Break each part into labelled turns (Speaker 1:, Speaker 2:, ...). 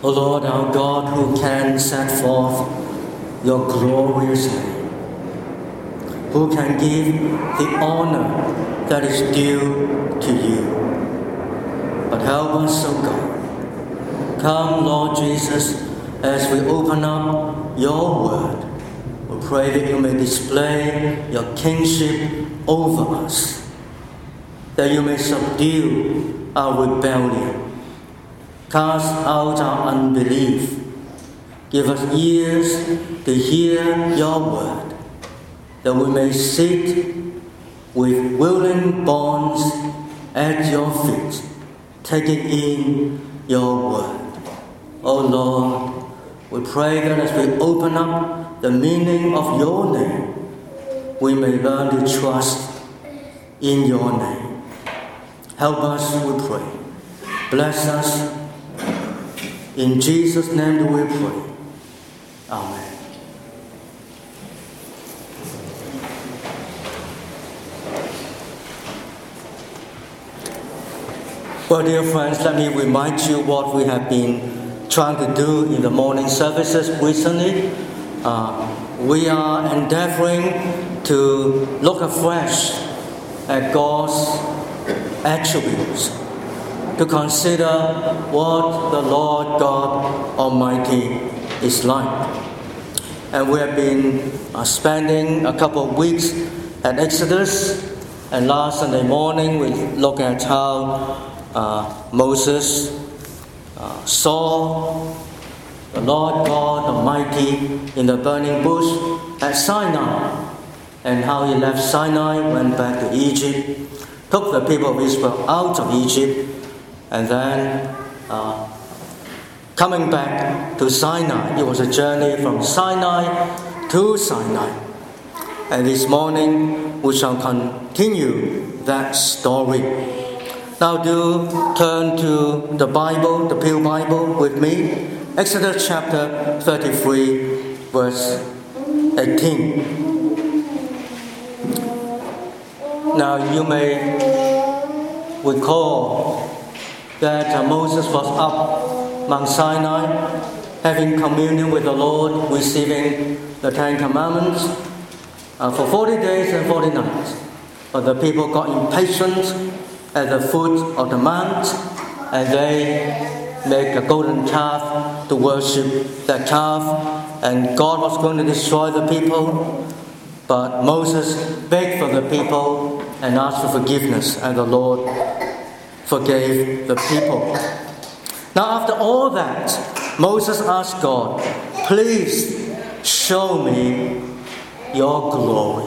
Speaker 1: O Lord our God, who can set forth your glorious name, who can give the honor that is due to you. But help us, O God. Come, Lord Jesus, as we open up your word. We pray that you may display your kingship over us, that you may subdue our rebellion, cast out our unbelief, give us ears to hear your word, that we may sit with willing bonds at your feet, taking in your word. O Lord, we pray that as we open up the meaning of your name, we may learn to trust in your name. Help us, we pray. Bless us. In Jesus' name do we pray. Amen. Well, dear friends, let me remind you what we have been trying to do in the morning services recently. We are endeavoring to look afresh at God's attributes, to consider what the Lord God Almighty is like. And we have been spending a couple of weeks at Exodus, and last Sunday morning we looked at how Moses saw the Lord God Almighty in the burning bush at Sinai, and how he left Sinai, went back to Egypt, took the people of Israel out of Egypt, and then coming back to Sinai. It was a journey from Sinai to Sinai. And this morning we shall continue that story. Now do turn to the Bible, the Pew Bible with me. Exodus chapter 33, verse 18. Now you may recall that Moses was up Mount Sinai, having communion with the Lord, receiving the Ten Commandments for 40 days and 40 nights. But the people got impatient at the foot of the mount, and they made a golden calf to worship that calf, and God was going to destroy the people. But Moses begged for the people and asked for forgiveness, and the Lord forgave the people. Now after all that, Moses asked God, please show me your glory.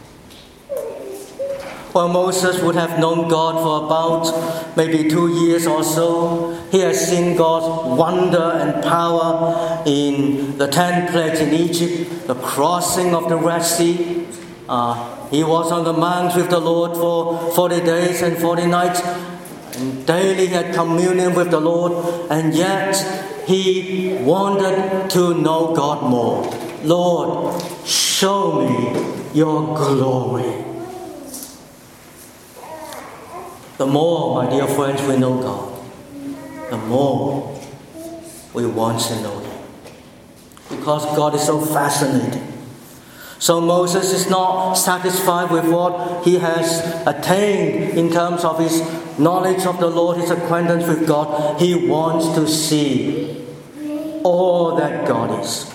Speaker 1: Well, Moses would have known God for about maybe 2 years or so. He has seen God's wonder and power in the 10 plagues in Egypt, the crossing of the Red Sea. He was on the mount with the Lord for 40 days and 40 nights, and daily he had communion with the Lord, and yet he wanted to know God more. Lord, show me your glory. The more, my dear friends, we know God, the more we want to know Him. Because God is so fascinating. So Moses is not satisfied with what he has attained in terms of his knowledge of the Lord, his acquaintance with God. He wants to see all that God is.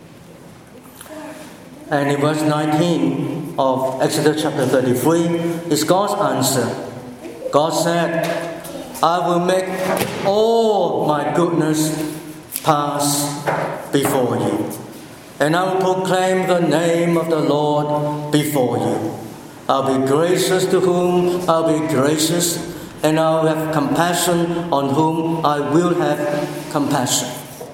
Speaker 1: And in verse 19 of Exodus chapter 33 is God's answer. God said, I will make all my goodness pass before you, and I will proclaim the name of the Lord before you. I'll be gracious to whom I'll be gracious, and I'll have compassion on whom I will have compassion.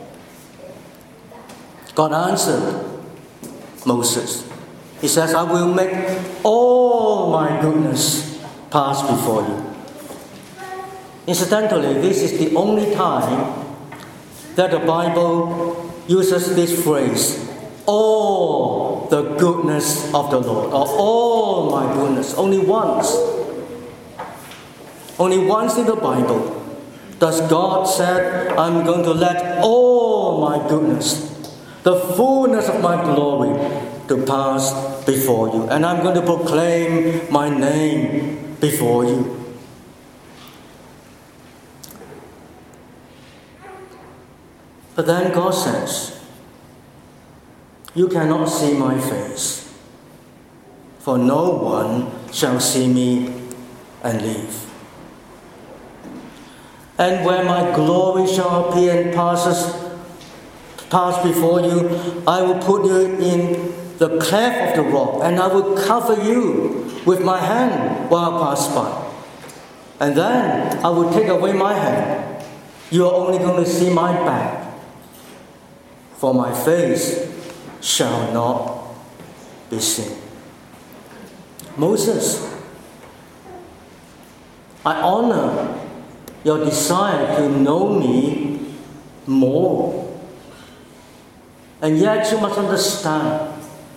Speaker 1: God answered Moses. He says, I will make all my goodness pass before you. Incidentally, this is the only time that the Bible uses this phrase, all the goodness of the Lord, or all my goodness. Only once in the Bible Thus God said, I'm going to let all my goodness, the fullness of my glory, to pass before you. And I'm going to proclaim my name before you. But then God says, you cannot see my face, for no one shall see me and live. And when my glory shall appear and pass before you, I will put you in the cleft of the rock, and I will cover you with my hand while I pass by. And then I will take away my hand. You are only going to see my back, for my face shall not be seen. Moses, I honor your desire to know me more. And yet you must understand,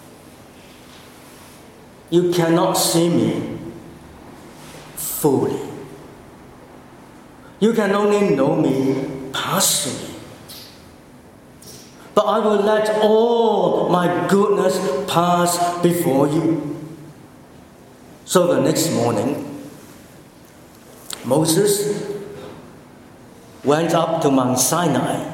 Speaker 1: you cannot see me fully. You can only know me partially. But I will let all my goodness pass before you. So the next morning, Moses went up to Mount Sinai.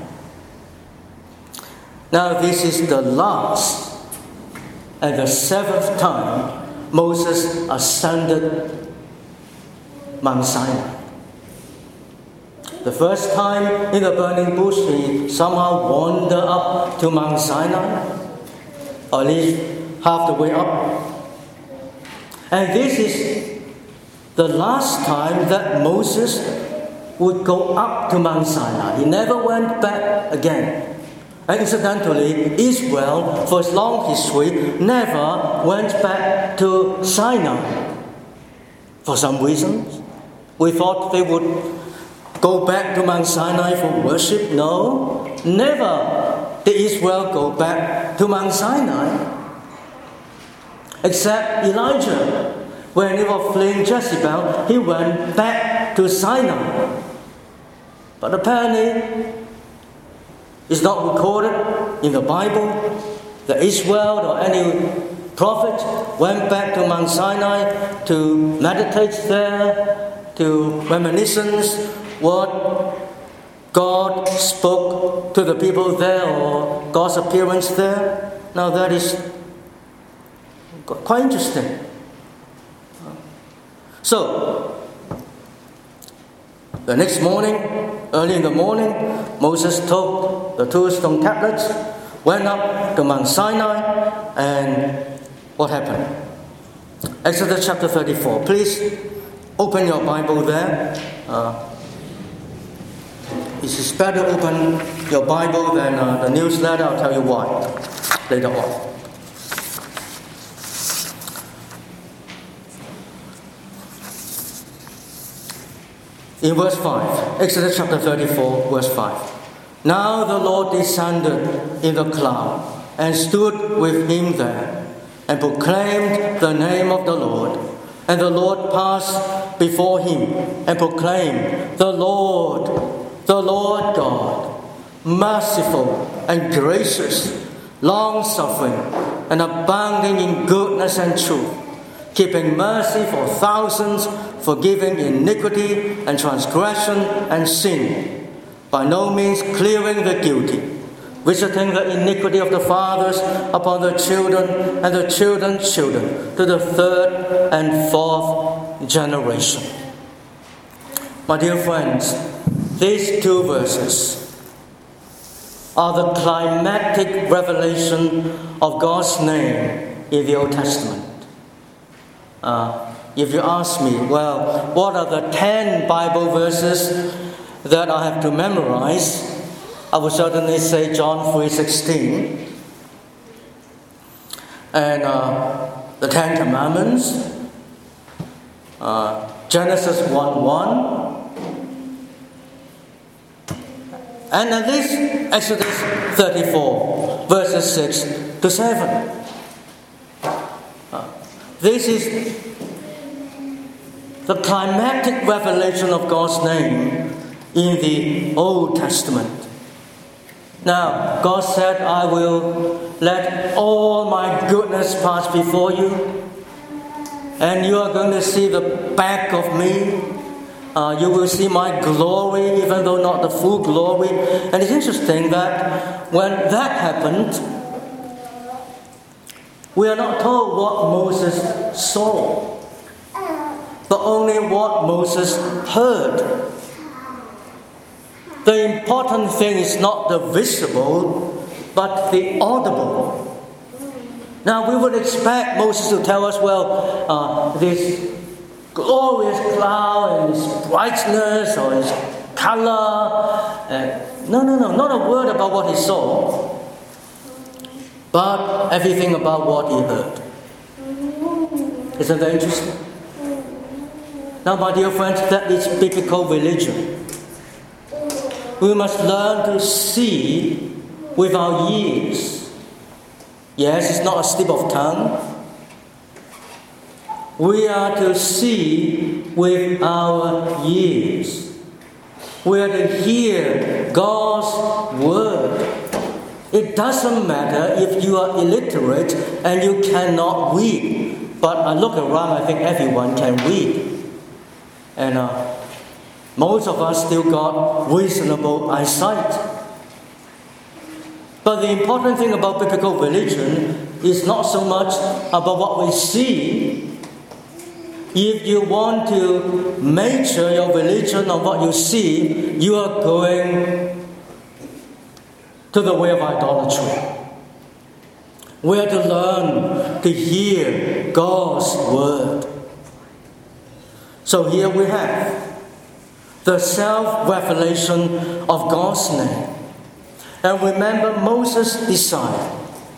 Speaker 1: Now this is the last and the seventh time Moses ascended Mount Sinai. The first time in the burning bush, he somehow wandered up to Mount Sinai, or at least half the way up. And this is the last time that Moses would go up to Mount Sinai. He never went back again. And incidentally, Israel, for its long history, never went back to Sinai. For some reasons, we thought they would go back to Mount Sinai for worship. No, never did Israel go back to Mount Sinai. Except Elijah. When he was fleeing Jezebel, he went back to Sinai. But apparently, it's not recorded in the Bible that Israel or any prophet went back to Mount Sinai to meditate there, to reminiscence what God spoke to the people there or God's appearance there. Now that is quite interesting. So, the next morning, early in the morning, Moses took the 2 stone tablets, went up to Mount Sinai, and what happened? Exodus chapter 34. Please open your Bible there. It is better to open your Bible than the newsletter. I'll tell you why later on. In verse 5, Exodus chapter 34, verse 5. Now the Lord descended in the cloud and stood with him there and proclaimed the name of the Lord. And the Lord passed before him and proclaimed, the Lord God, merciful and gracious, long-suffering and abounding in goodness and truth, keeping mercy for thousands, forgiving iniquity and transgression and sin, by no means clearing the guilty, visiting the iniquity of the fathers upon the children and the children's children to the third and fourth generation. My dear friends, these two verses are the climactic revelation of God's name in the Old Testament. If you ask me, well, what are the 10 Bible verses that I have to memorize? I would certainly say John 3:16 and the 10 Commandments, Genesis 1:1, and at least Exodus 34, verses 6 to 7. This is the climactic revelation of God's name in the Old Testament. Now, God said, I will let all my goodness pass before you, and you are going to see the back of me. You will see my glory, even though not the full glory. And it's interesting that when that happened, we are not told what Moses saw, but only what Moses heard. The important thing is not the visible, but the audible. Now, we would expect Moses to tell us, this glorious cloud and its brightness or its color. No, not a word about what he saw, but everything about what he heard. Isn't that interesting? Now, my dear friends, that is biblical religion. We must learn to see with our ears. Yes, it's not a slip of tongue. We are to see with our ears. We are to hear God's word. It doesn't matter if you are illiterate and you cannot read. But I look around, I think everyone can read. And most of us still got reasonable eyesight. But the important thing about biblical religion is not so much about what we see. If you want to measure your religion on what you see, you are going to the way of idolatry. We are to learn to hear God's word. So here we have the self-revelation of God's name. And remember Moses' desire.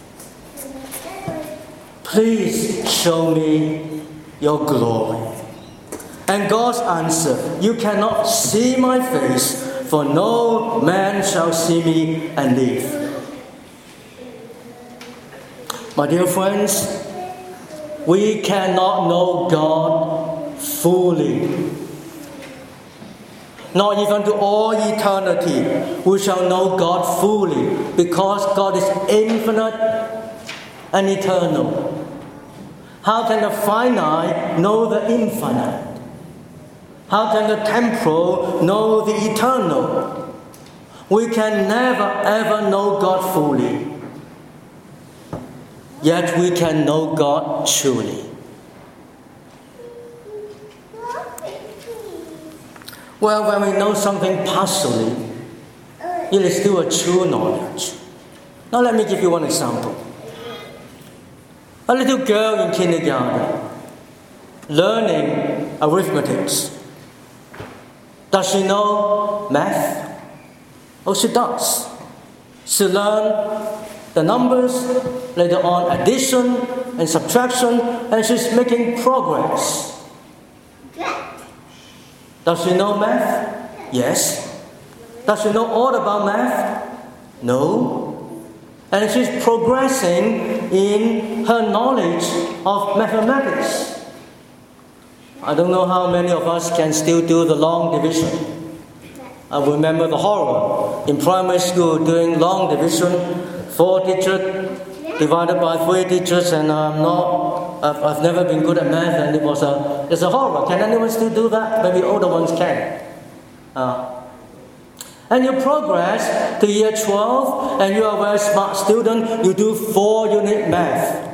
Speaker 1: Please show me your glory. And God's answer, you cannot see my face, for no man shall see me and live. My dear friends, we cannot know God fully. Not even to all eternity, we shall know God fully, because God is infinite and eternal. How can the finite know the infinite? How can the temporal know the eternal? We can never ever know God fully. Yet we can know God truly. Well, when we know something partially, it is still a true knowledge. Now let me give you one example. A little girl in kindergarten learning arithmetic. Does she know math? Oh, she does. She learns the numbers, later on addition and subtraction, and she's making progress. Does she know math? Yes. Does she know all about math? No. And she's progressing in her knowledge of mathematics. I don't know how many of us can still do the long division. I remember the horror in primary school doing long division, 4 digits divided by 3 digits, and I've never been good at math, and it's a horror. Can anyone still do that? Maybe older ones can. And you progress to year 12, and you are a very smart student. You do 4-unit math.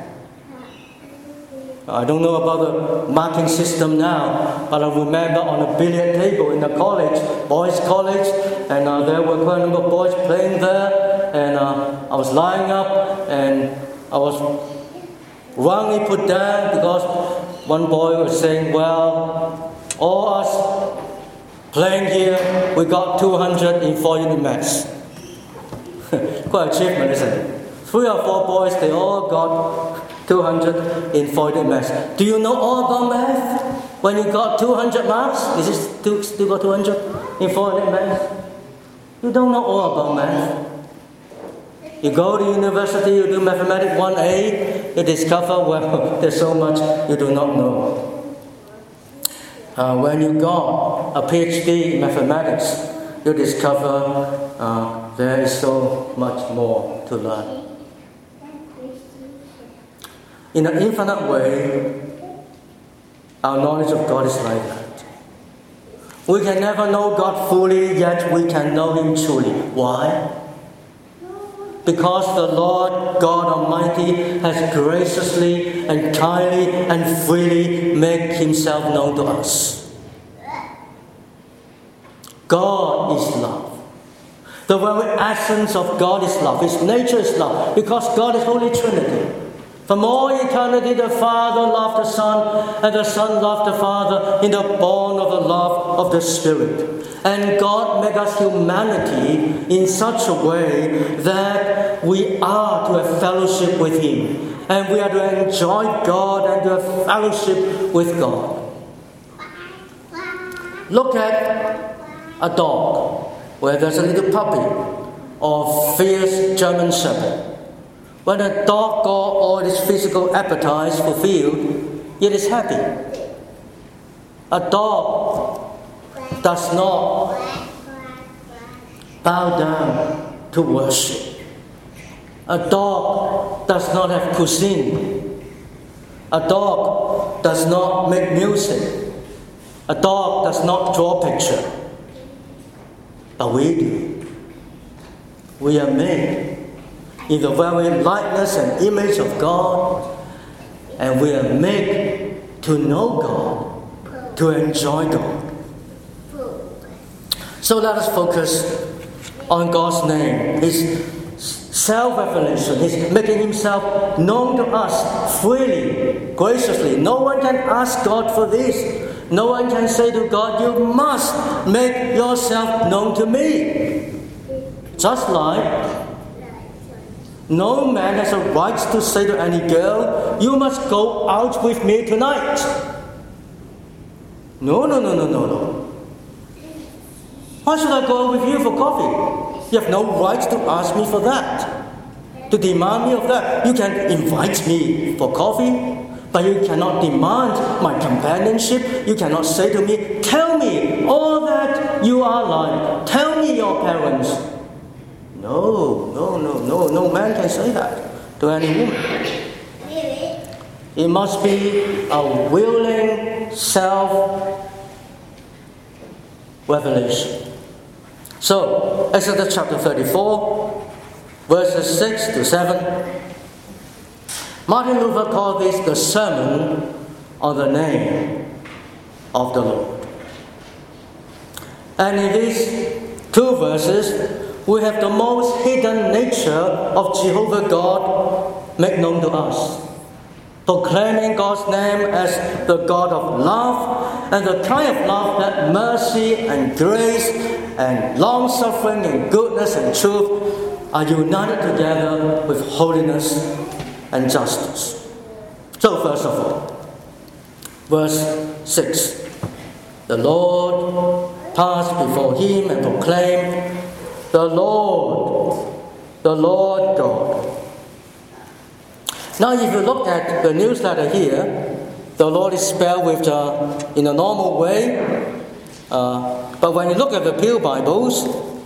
Speaker 1: I don't know about the marking system now, but I remember on a billiard table in the college, boys' college, and there were quite a number of boys playing there, and I was lying up, and I was wrongly put down because one boy was saying, well, all us playing here, we got 200 in 4-unit maths. Quite achievement, isn't it? 3 or 4 boys, they all got 200 in 4-unit maths. Do you know all about math? When you got 200 marks, is it still got 200 in 4-unit maths? You don't know all about math. You go to university, you do mathematics 1A, you discover, well, there's so much you do not know. When you got a PhD in mathematics, you discover there is so much more to learn. In an infinite way, our knowledge of God is like that. We can never know God fully, yet we can know Him truly. Why? Because the Lord God Almighty has graciously and kindly and freely made Himself known to us. God is love. The very essence of God is love. His nature is love, because God is Holy Trinity. From all eternity, the Father loved the Son, and the Son loved the Father in the bond of the love of the Spirit. And God made us humanity in such a way that we are to have fellowship with Him. And we are to enjoy God and to have fellowship with God. Look at a dog, where there's a little puppy or fierce German Shepherd. When a dog got all its physical appetites fulfilled, it is happy. A dog does not bow down to worship. A dog does not have cuisine. A dog does not make music. A dog does not draw picture. But we do. We are made in the very likeness and image of God, and we are made to know God, to enjoy God. So let us focus on God's name, His self-revelation, His making Himself known to us freely, graciously. No one can ask God for this. No one can say to God, you must make yourself known to me. Just like no man has a right to say to any girl, you must go out with me tonight. No. Why should I go with you for coffee? You have no right to ask me for that, to demand me of that. You can invite me for coffee, but you cannot demand my companionship. You cannot say to me, tell me all that you are like. Tell me your parents. No man can say that to any woman. It must be a willing self-revelation. So, Exodus chapter 34, verses 6 to 7. Martin Luther called this the Sermon on the Name of the Lord. And in these two verses, we have the most hidden nature of Jehovah God made known to us, proclaiming God's name as the God of love, and the kind of love that mercy and grace and long-suffering and goodness and truth are united together with holiness and justice. So first of all, verse 6. The Lord passed before him and proclaimed, the Lord God. Now if you look at the newsletter here, the Lord is spelled with in a normal way. But when you look at the Pew Bibles,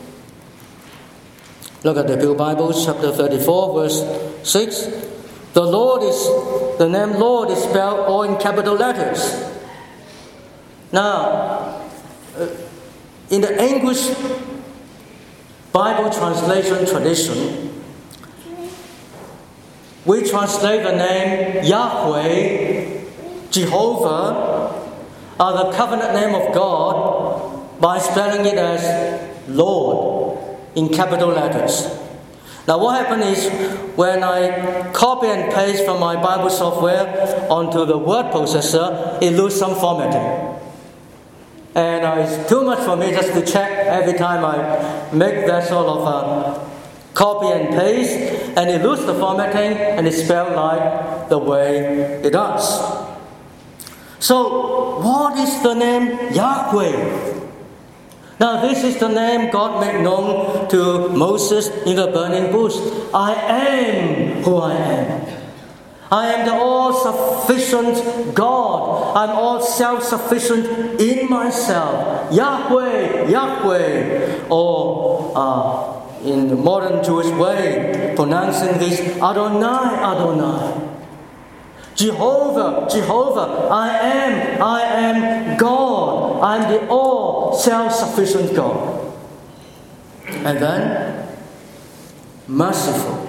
Speaker 1: chapter 34, verse 6, the name Lord is spelled all in capital letters. Now, in the English Bible translation tradition, we translate the name Yahweh, Jehovah, the covenant name of God, by spelling it as Lord in capital letters. Now what happened is, when I copy and paste from my Bible software onto the word processor, it loses some formatting. And it's too much for me just to check every time I make that sort of copy and paste, and it loses the formatting and it's spelled like the way it does. So, what is the name Yahweh? Now, this is the name God made known to Moses in the burning bush. I am who I am. I am the all-sufficient God. I'm all self-sufficient in myself. Yahweh, Yahweh. Or in the modern Jewish way, pronouncing this Adonai, Adonai. Jehovah, Jehovah, I am God. I'm the all self-sufficient God. And then, merciful.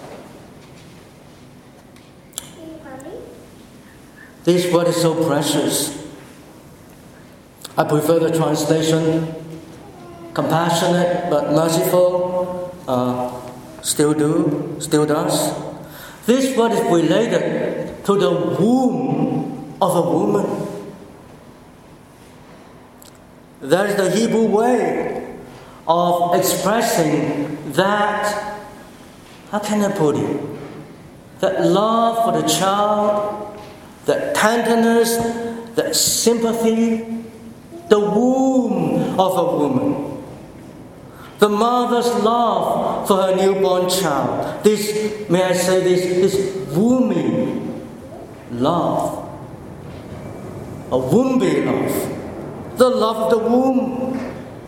Speaker 1: This word is so precious. I prefer the translation compassionate but merciful. Still does. This word is related to the womb of a woman. That is the Hebrew way of expressing that, how can I put it? That love for the child, that tenderness, that sympathy, the womb of a woman. The mother's love for her newborn child. This, may I say this wombing love. A womby love. The love of the womb.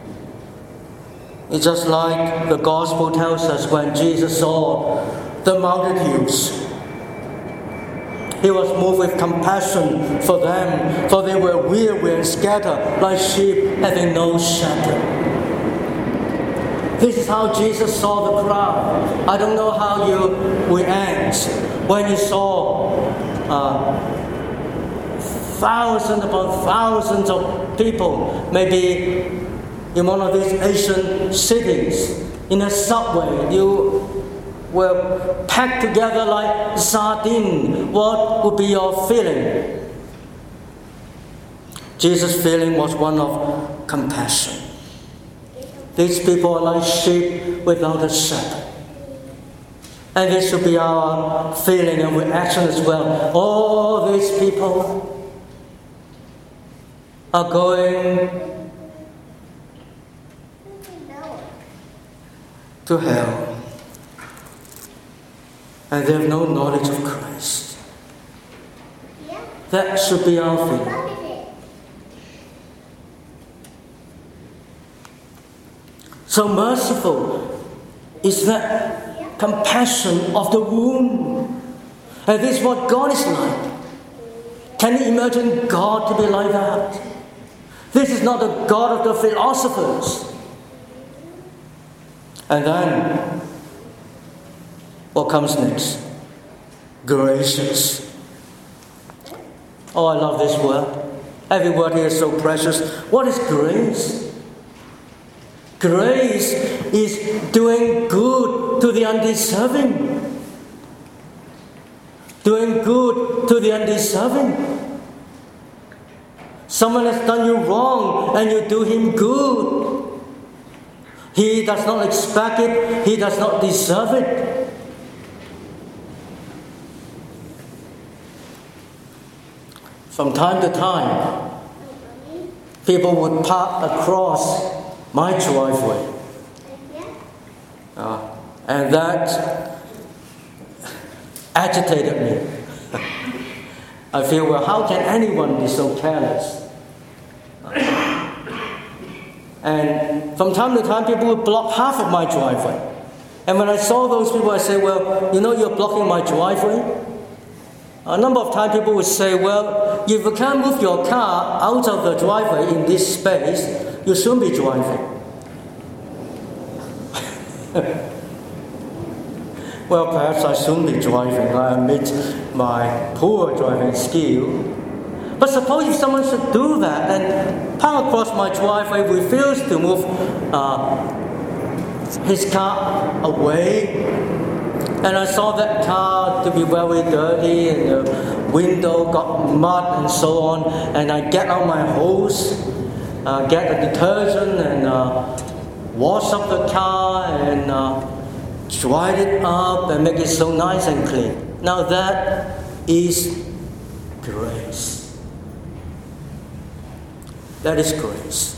Speaker 1: It's just like the gospel tells us when Jesus saw the multitudes. He was moved with compassion for them, for they were weary and scattered like sheep having no shepherd. This is how Jesus saw the crowd. I don't know how you react when you saw thousands upon thousands of people, maybe in one of these Asian cities, in a subway. You were packed together like sardines. What would be your feeling? Jesus' feeling was one of compassion. These people are like sheep without a shepherd. And this should be our feeling and reaction as well. All these people are going to hell. And they have no knowledge of Christ. That should be our feeling. So merciful is that compassion of the womb. And this is what God is like. Can you imagine God to be like that? This is not the God of the philosophers. And then, what comes next? Gracious. Oh, I love this word. Every word here is so precious. What is grace? Grace is doing good to the undeserving. Doing good to the undeserving. Someone has done you wrong and you do him good. He does not expect it. He does not deserve it. From time to time, people would park across my driveway. And that agitated me. I feel, well, how can anyone be so careless? And from time to time, people would block half of my driveway. And when I saw those people, I said, well, you know, you're blocking my driveway. A number of times people would say, well, if you can't move your car out of the driveway in this space, you shouldn't be driving. Well, perhaps I shouldn't be driving. I admit my poor driving skill. But suppose if someone should do that and park across my driveway, refuse to move his car away, and I saw that car to be very dirty, and the window got mud and so on, and I get out my hose, get the detergent and wash up the car and dry it up and make it so nice and clean. Now that is grace. That is grace.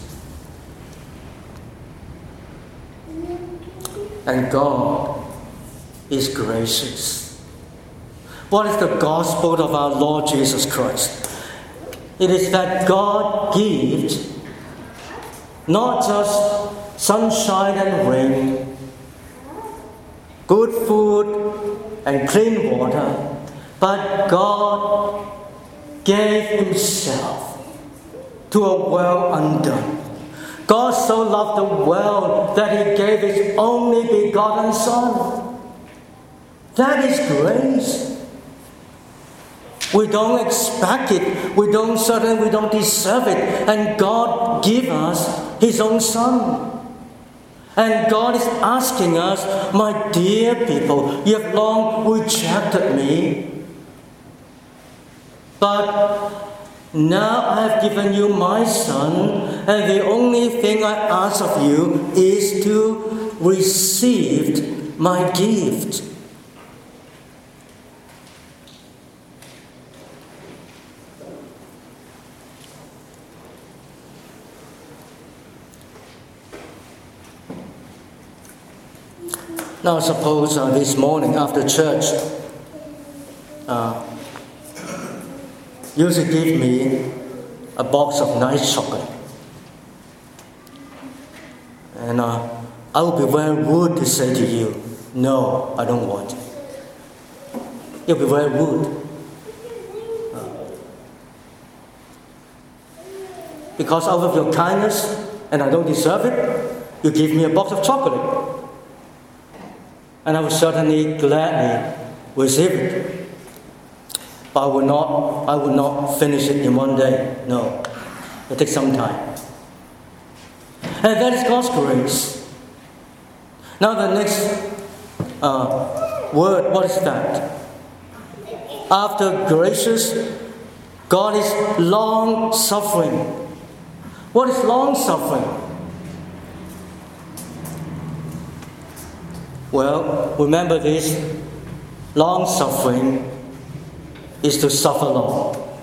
Speaker 1: And God is gracious. What is the gospel of our Lord Jesus Christ? It is that God gives not just sunshine and rain, good food and clean water, but God gave Himself to a world undone. God so loved the world that He gave His only begotten Son. That is grace. We don't expect it. We don't deserve it. And God gave us His own Son. And God is asking us, my dear people, you have long rejected me. But now I have given you my Son, and the only thing I ask of you is to receive my gift. Now suppose this morning after church, you should give me a box of nice chocolate. And I will be very rude to say to you, no, I don't want it. You'll be very rude. Because out of your kindness, and I don't deserve it, you give me a box of chocolate. And I will certainly gladly receive it. But I will not finish it in one day. No. It takes some time. And that is God's grace. Now the next word, what is that? After gracious, God is long-suffering. What is long-suffering? Well, remember this, long-suffering is to suffer long.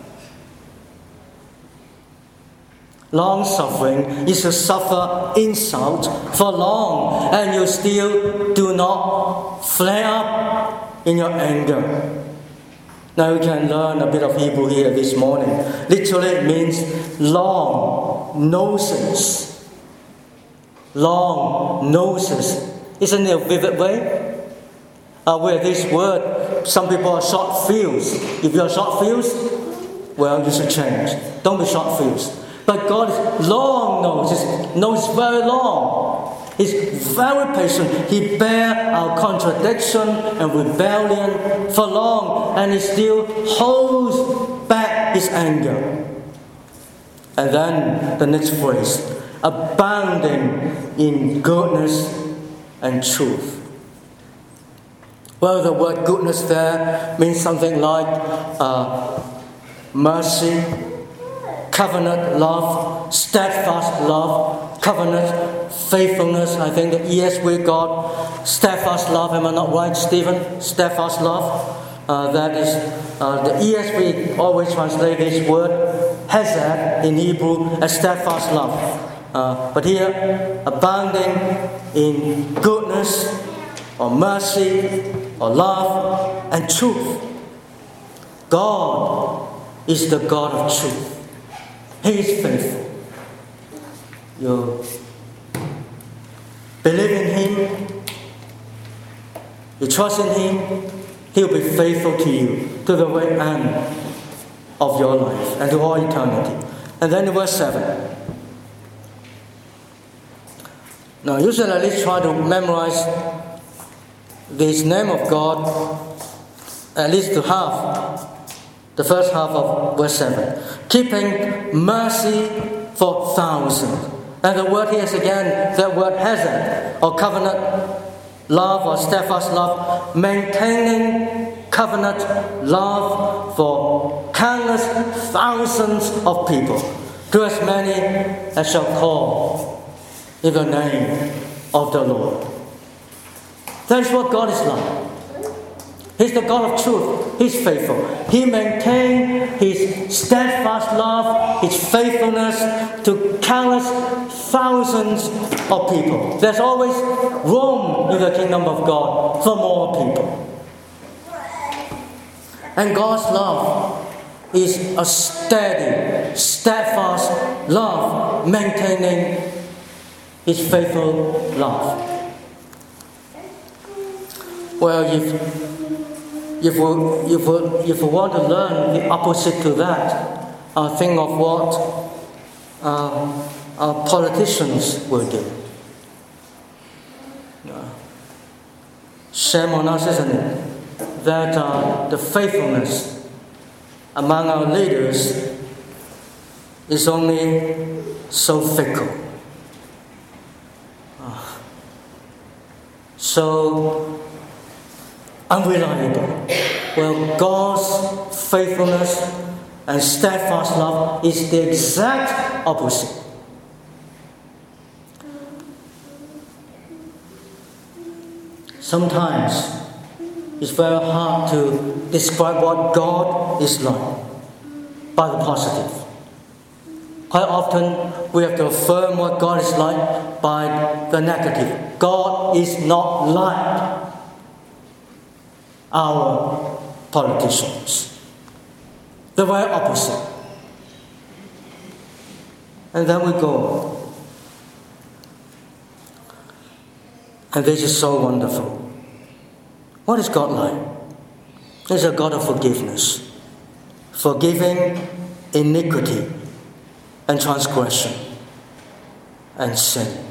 Speaker 1: Long-suffering is to suffer insult for long, and you still do not flare up in your anger. Now we can learn a bit of Hebrew here this morning. Literally it means long noses. Long noses. Isn't it a vivid way? Where this word, some people are short fused. If you are short fused, well, you should change. Don't be short fused. But God is long nose. His nose is very long. He's very patient. He bear our contradiction and rebellion for long, and He still holds back His anger. And then the next phrase, abounding in goodness and truth. Well, the word goodness there means something like mercy, covenant love, steadfast love, covenant faithfulness. I think the ESV got steadfast love. Am I not right, Stephen? Steadfast love. That is, the ESV always translate this word hesed in Hebrew as steadfast love. But here, abounding in goodness or mercy or love and truth. God is the God of truth. He is faithful. You believe in Him, you trust in Him, He'll be faithful to you to the very end of your life and to all eternity. And then in verse 7. Now, usually let's try to memorize this name of God, at least to half, the first half of verse 7. Keeping mercy for thousands. And the word here is again, that word hesed, or covenant love or steadfast love, maintaining covenant love for countless thousands of people, to as many as shall call in the name of the Lord. That is what God is like. He's the God of truth. He's faithful. He maintains His steadfast love, His faithfulness to countless thousands of people. There's always room in the kingdom of God for more people. And God's love is a steady, steadfast love, maintaining His faithful love. Well, if we want to learn the opposite to that, think of what our politicians will do. Shame on us, isn't it, that the faithfulness among our leaders is only so fickle, so unreliable. Well, God's faithfulness and steadfast love is the exact opposite. Sometimes it's very hard to describe what God is like by the positive. Quite often we have to affirm what God is like by the negative. God is not like our politicians. The very opposite. And then we go. And this is so wonderful. What is God like? He's a God of forgiveness, forgiving iniquity and transgression and sin.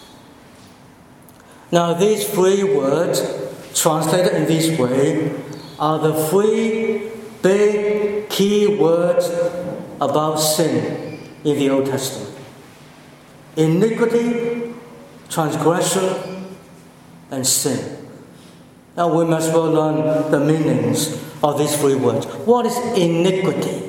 Speaker 1: Now, these three words translated in this way are the three big key words about sin in the Old Testament: iniquity, transgression, and sin. Now we must well learn the meanings of these three words. What is iniquity?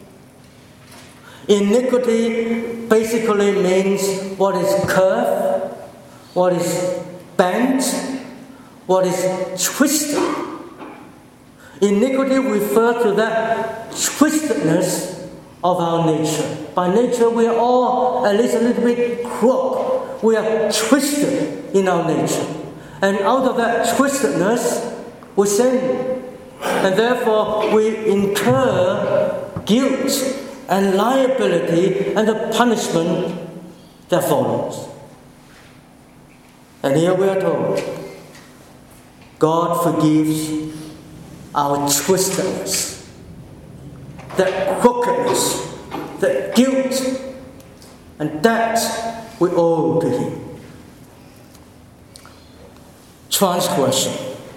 Speaker 1: Iniquity basically means what is curved, what is bent, what is twisted. Iniquity refers to that twistedness of our nature. By nature, we are all at least a little bit crooked. We are twisted in our nature. And out of that twistedness, we sin. And therefore, we incur guilt and liability and the punishment that follows. And here we are told, God forgives our twistedness, that crookedness, that guilt, and that we owe to Him. Transgression.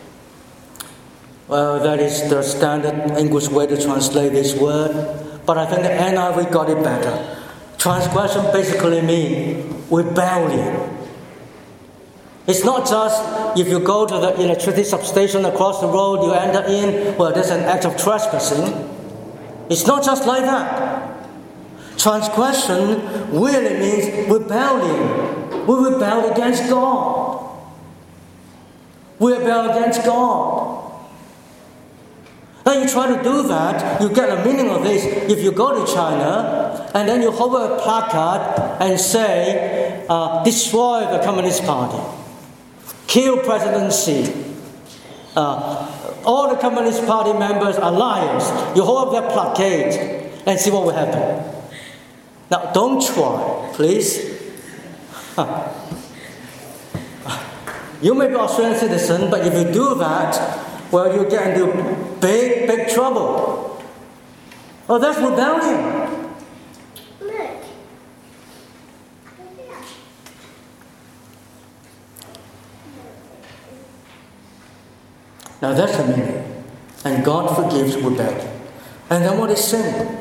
Speaker 1: Well, that is the standard English way to translate this word, but I think the NIV got it better. Transgression basically means rebellion. It's not just if you go to the electricity substation across the road, you enter in, well, there's an act of trespassing. It's not just like that. Transgression really means rebellion. We rebel against God. We rebel against God. Now you try to do that, you get a meaning of this. If you go to China and then you hold a placard and say, destroy the Communist Party, kill President Xi, all the Communist Party members are liars. You hold up that placard and see what will happen. Now don't try, please. You may be an Australian citizen, but if you do that, well, you get into big, big trouble. Oh, that's rebellion. Now that's the meaning. And God forgives rebellion. And then what is sin?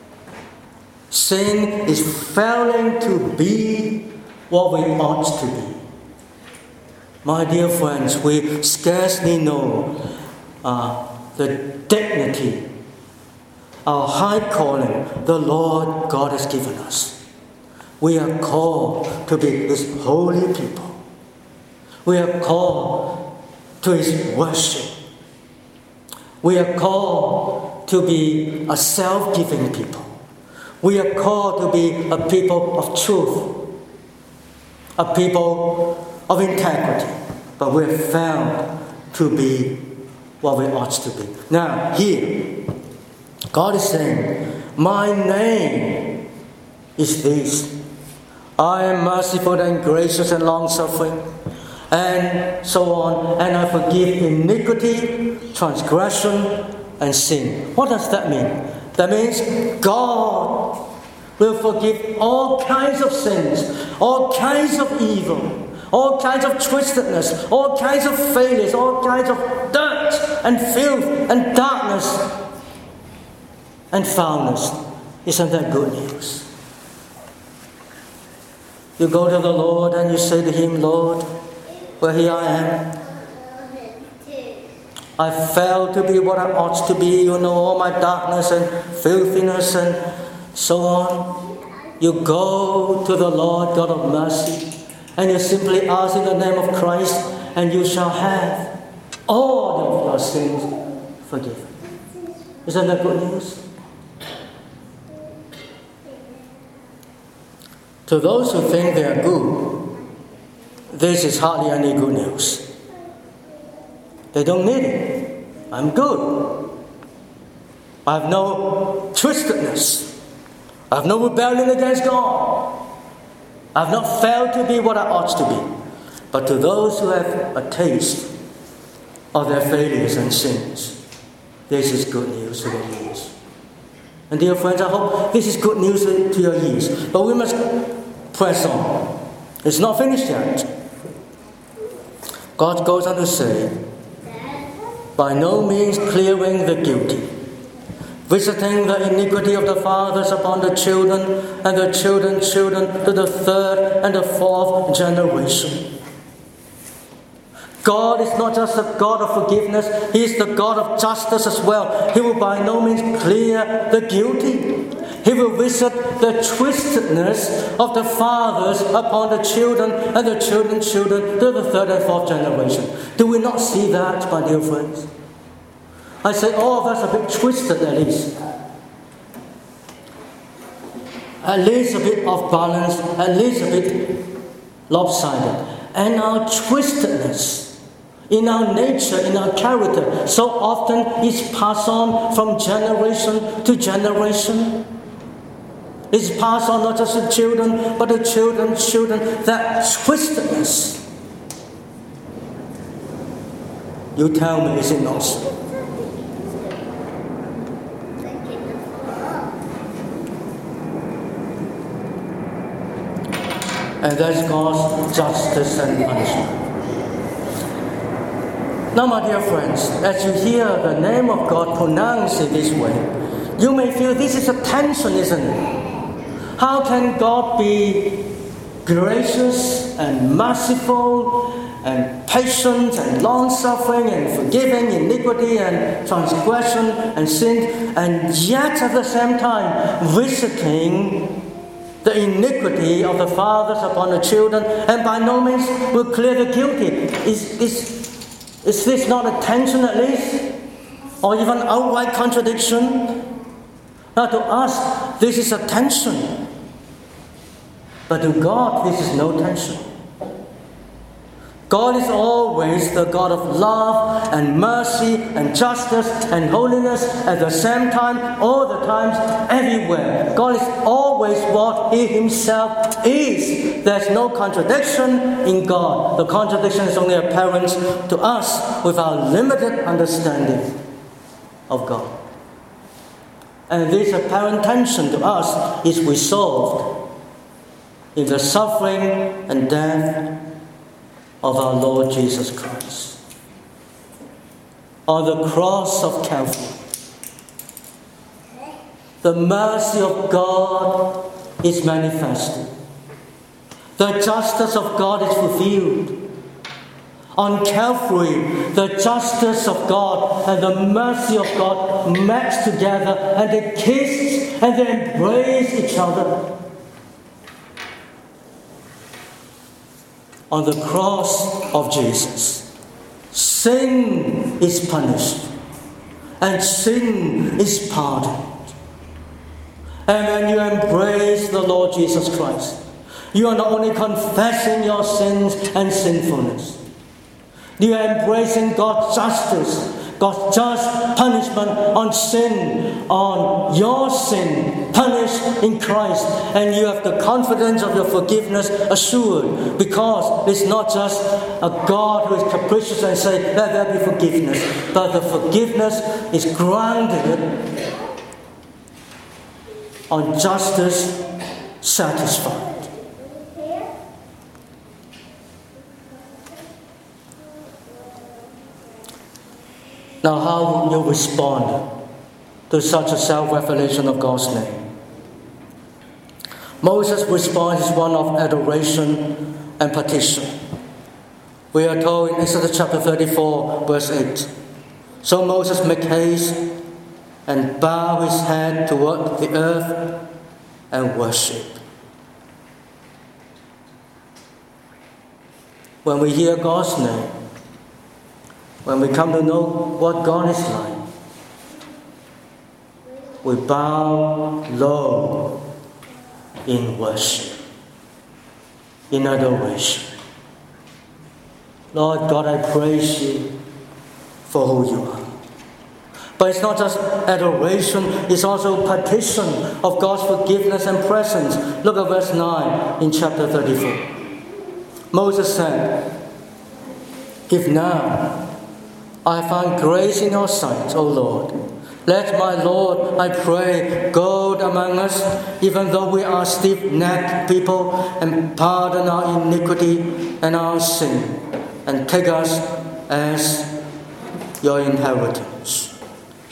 Speaker 1: Sin is failing to be what we ought to be. My dear friends, we scarcely know the dignity, our high calling the Lord God has given us. We are called to be His holy people. We are called to His worship. We are called to be a self-giving people. We are called to be a people of truth, a people of integrity, but we're found to be what we ought to be. Now, here, God is saying, my name is this. I am merciful and gracious and long-suffering, and so on, and I forgive iniquity, transgression, and sin. What does that mean? That means God will forgive all kinds of sins, all kinds of evil, all kinds of twistedness, all kinds of failures, all kinds of dirt and filth and darkness and foulness. Isn't that good news? You go to the Lord and you say to Him, Lord, well, here I am. I failed to be what I ought to be, all my darkness and filthiness and so on. You go to the Lord God of mercy and you simply ask in the name of Christ, and you shall have all of your sins forgiven. Isn't that good news? To those who think they are good, this is hardly any good news. They don't need it. I'm good. I have no twistedness. I have no rebellion against God. I have not failed to be what I ought to be. But to those who have a taste of their failures and sins, this is good news to their ears. And dear friends, I hope this is good news to your ears. But we must press on. It's not finished yet. God goes on to say, by no means clearing the guilty, visiting the iniquity of the fathers upon the children, and the children's children to the third and the fourth generation. God is not just a God of forgiveness, He is the God of justice as well. He will by no means clear the guilty. He will visit the twistedness of the fathers upon the children and the children's children to the third and fourth generation. Do we not see that, my dear friends? I say all of us are a bit twisted at least. At least a bit off balance, at least a bit lopsided. And our twistedness in our nature, in our character, so often is passed on from generation to generation. It's passed on not just to children, but to children's children. That twistedness. You tell me, is it not so? And that's God's justice and punishment. Now, my dear friends, as you hear the name of God pronounced in this way, you may feel this is a tension, isn't it? How can God be gracious and merciful and patient and long-suffering and forgiving iniquity and transgression and sin, and yet at the same time visiting the iniquity of the fathers upon the children, and by no means will clear the guilty? Is this not a tension at least? Or even outright contradiction? Now to us, this is a tension. But to God, this is no tension. God is always the God of love and mercy and justice and holiness at the same time, all the times, everywhere. God is always what He Himself is. There's no contradiction in God. The contradiction is only apparent to us with our limited understanding of God. And this apparent tension to us is resolved in the suffering and death of our Lord Jesus Christ. On the cross of Calvary, the mercy of God is manifested. The justice of God is fulfilled. On Calvary, the justice of God and the mercy of God met together, and they kissed and they embraced each other. On the cross of Jesus, sin is punished and sin is pardoned. And when you embrace the Lord Jesus Christ, you are not only confessing your sins and sinfulness, you are embracing God's justice, God's just punishment on sin, on your sin, punished in Christ. And you have the confidence of your forgiveness assured, because it's not just a God who is capricious and say, let there be forgiveness. But the forgiveness is grounded on justice satisfied. Now, how will you respond to such a self-revelation of God's name? Moses' response is one of adoration and petition. We are told in Exodus chapter 34, verse 8. So Moses made haste and bowed his head toward the earth and worshipped. When we hear God's name, when we come to know what God is like, we bow low in worship, in adoration. Lord God, I praise you for who you are. But it's not just adoration, it's also petition of God's forgiveness and presence. Look at verse 9 in chapter 34. Moses said, if now I find grace in your sight, O Lord, let my Lord, I pray, go among us, even though we are stiff-necked people, and pardon our iniquity and our sin, and take us as your inheritance.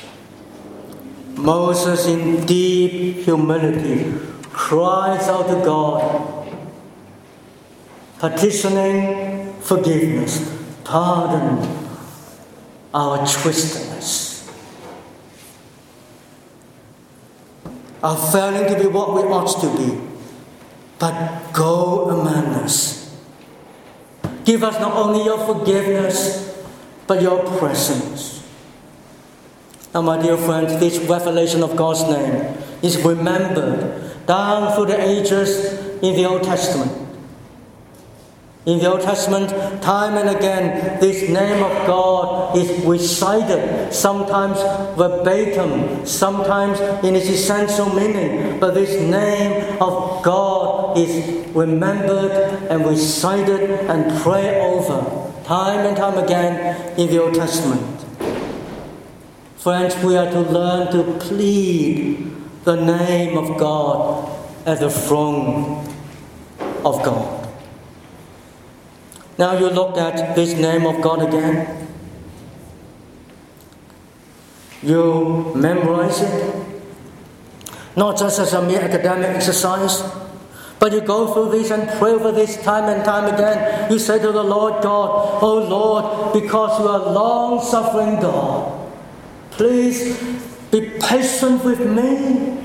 Speaker 1: Moses, in deep humility, cries out to God, petitioning forgiveness, pardon our twistedness, our failing to be what we ought to be. But go among us. Give us not only your forgiveness, but your presence. Now, my dear friends, this revelation of God's name is remembered down through the ages in the Old Testament. In the Old Testament, time and again, this name of God is recited, sometimes verbatim, sometimes in its essential meaning. But this name of God is remembered and recited and prayed over, time and time again in the Old Testament. Friends, we are to learn to plead the name of God at the throne of God. Now you look at this name of God again. You memorize it, not just as a mere academic exercise, but you go through this and pray over this time and time again. You say to the Lord God, oh Lord, because you are long-suffering God, please be patient with me.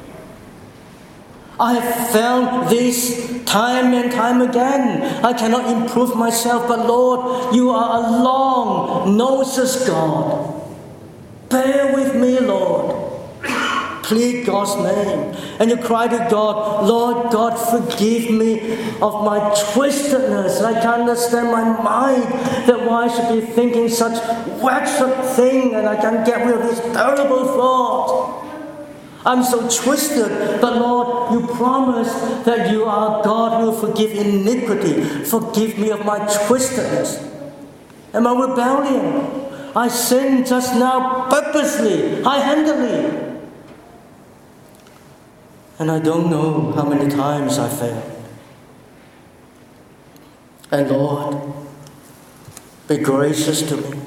Speaker 1: I have found this time and time again. I cannot improve myself, but Lord, you are a long-nosed God. Bear with me, Lord. Plead God's name. And you cry to God, Lord God, forgive me of my twistedness. I can't understand my mind that why I should be thinking such wretched thing, and I can't get rid of this terrible thought. I'm so twisted, but Lord, you promise that you are God who will forgive iniquity. Forgive me of my twistedness and my rebellion. I sinned just now purposely, high-handedly. And I don't know how many times I failed. And Lord, be gracious to me.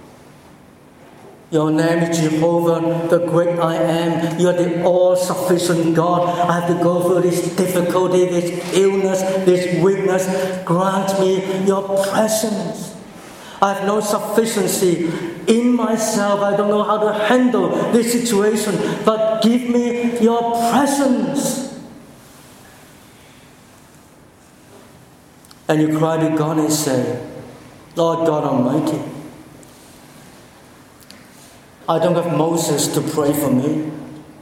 Speaker 1: Your name is Jehovah, the great I am. You are the all-sufficient God. I have to go through this difficulty, this illness, this weakness. Grant me your presence. I have no sufficiency in myself. I don't know how to handle this situation, but give me your presence. And you cry to God and say, Lord God Almighty, I don't have Moses to pray for me.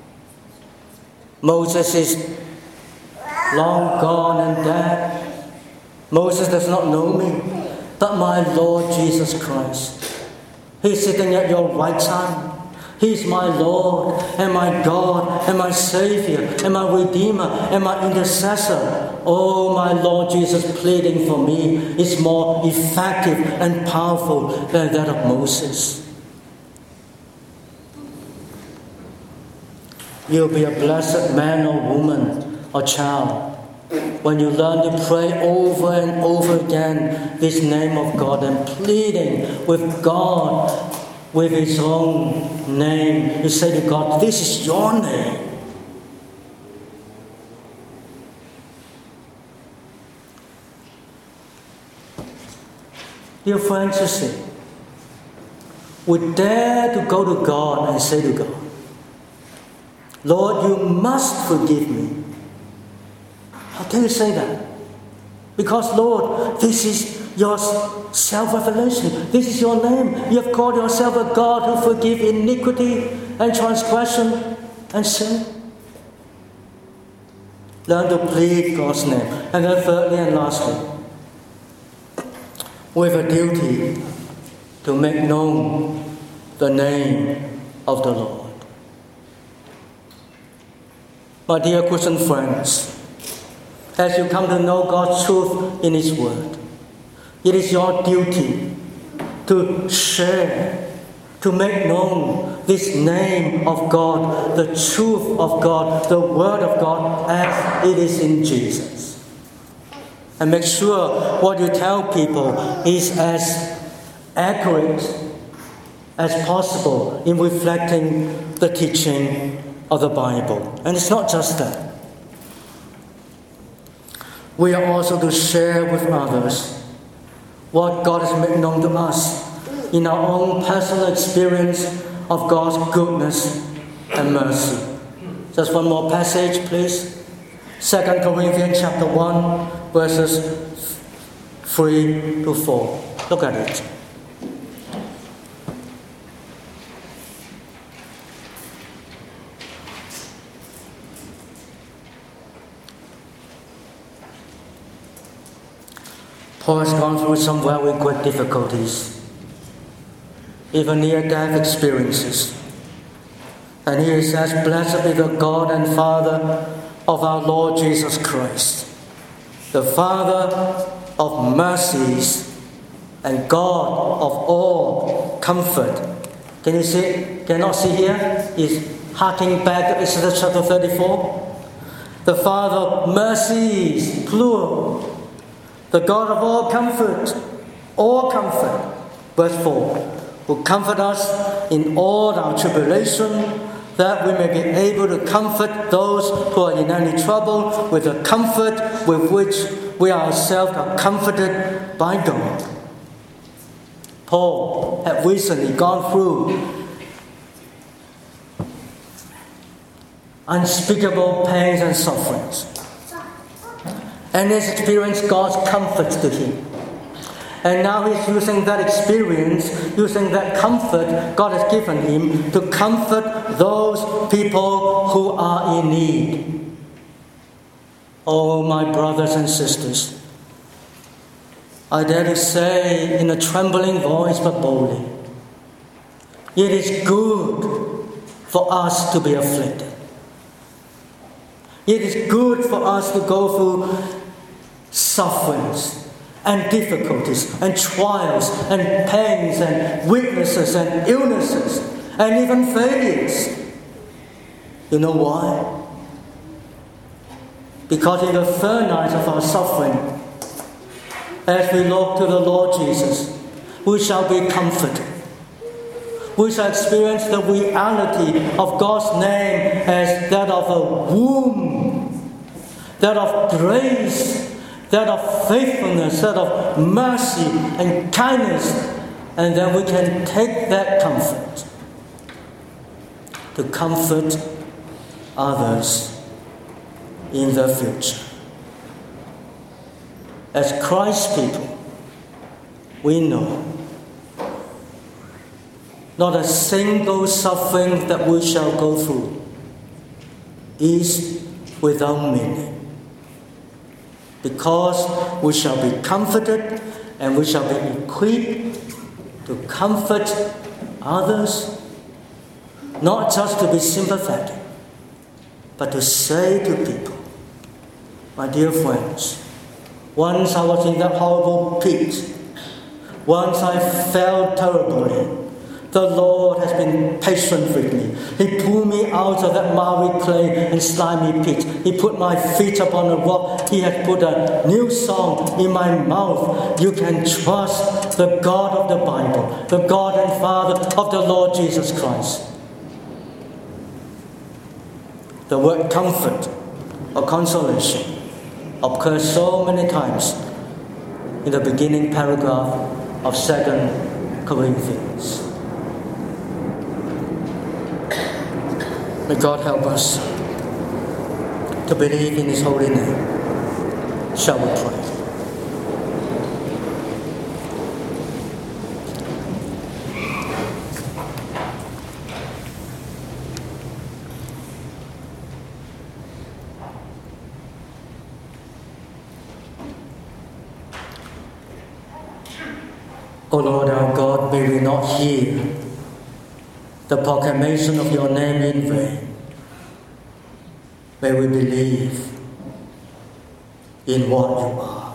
Speaker 1: Moses is long gone and dead. Moses does not know me. But my Lord Jesus Christ, He's sitting at your right hand. He's my Lord and my God and my Savior and my Redeemer and my intercessor. Oh, my Lord Jesus pleading for me is more effective and powerful than that of Moses. You'll be a blessed man or woman or child when you learn to pray over and over again this name of God and pleading with God with His own name. You say to God, this is your name. Dear friends, you see, we dare to go to God and say to God, Lord, you must forgive me. How can you say that? Because, Lord, this is your self-revelation. This is your name. You have called yourself a God who forgives iniquity and transgression and sin. Learn to plead God's name. And then thirdly and lastly, we have a duty to make known the name of the Lord. My dear Christian friends, as you come to know God's truth in His Word, it is your duty to share, to make known this name of God, the truth of God, the Word of God as it is in Jesus. And make sure what you tell people is as accurate as possible in reflecting the teaching of the Bible. And it's not just that. We are also to share with others what God has made known to us in our own personal experience of God's goodness and mercy. Just one more passage, please. 2 Corinthians chapter 1, verses 3 to 4. Look at it. Paul has gone through some very great difficulties, even near-death experiences. And he says, blessed be the God and Father of our Lord Jesus Christ, the Father of mercies and God of all comfort. Can you see? Cannot see here? He's harking back to Exodus chapter 34. The Father of mercies, plural. The God of all comfort, verse 4, will comfort us in all our tribulation, that we may be able to comfort those who are in any trouble with the comfort with which we ourselves are comforted by God. Paul had recently gone through unspeakable pains and sufferings. And he's experienced God's comfort to him. And now he's using that experience, using that comfort God has given him to comfort those people who are in need. Oh, my brothers and sisters, I dare to say in a trembling voice but boldly, it is good for us to be afflicted. It is good for us to go through sufferings and difficulties and trials and pains and weaknesses and illnesses and even failures. You know why? Because in the third night of our suffering, as we look to the Lord Jesus, we shall be comforted. We shall experience the reality of God's name as that of a womb, that of grace, that of faithfulness, that of mercy and kindness, and then we can take that comfort to comfort others in the future. As Christ's people, we know not a single suffering that we shall go through is without meaning. Because we shall be comforted and we shall be equipped to comfort others, not just to be sympathetic, but to say to people, my dear friends, once I was in that horrible pit, once I felt terribly, the Lord has been patient with me. He pulled me out of that miry clay and slimy pit. He put my feet upon a rock. He has put a new song in my mouth. You can trust the God of the Bible, the God and Father of the Lord Jesus Christ. The word comfort or consolation occurs so many times in the beginning paragraph of 2 Corinthians. May God help us to believe in His holy name. Shall we pray? O Lord our God, may we not hear the proclamation of your name in vain. May we believe in what you are.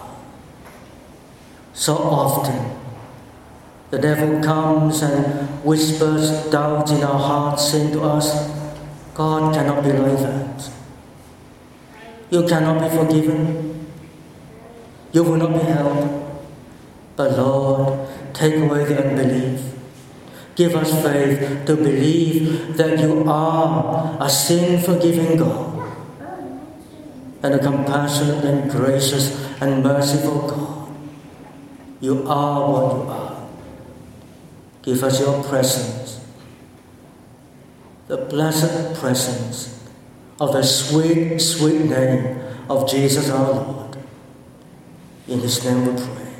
Speaker 1: So often, the devil comes and whispers doubt in our hearts, saying to us, God cannot be like that. You cannot be forgiven. You will not be helped. But Lord, take away the unbelief. Give us faith to believe that you are a sin-forgiving God and a compassionate and gracious and merciful God. You are what you are. Give us your presence, the blessed presence of the sweet, sweet name of Jesus our Lord. In His name we pray.